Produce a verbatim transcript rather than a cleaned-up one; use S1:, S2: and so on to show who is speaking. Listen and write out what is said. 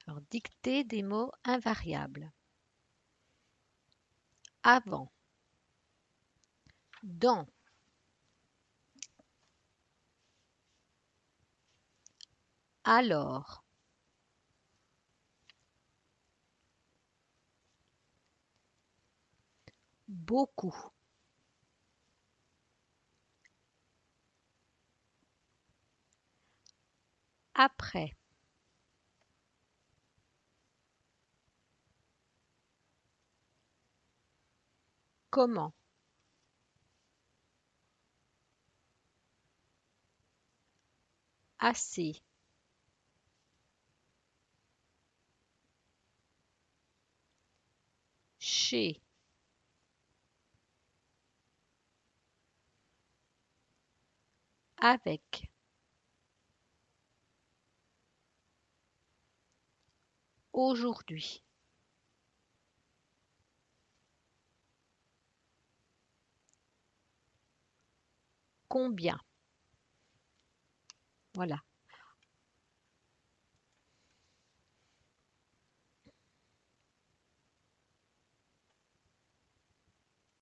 S1: Alors, dicter des mots invariables. Avant. Dans. Alors. Beaucoup. Après. Comment. Assez. Chez. Avec. Aujourd'hui. Combien. Voilà.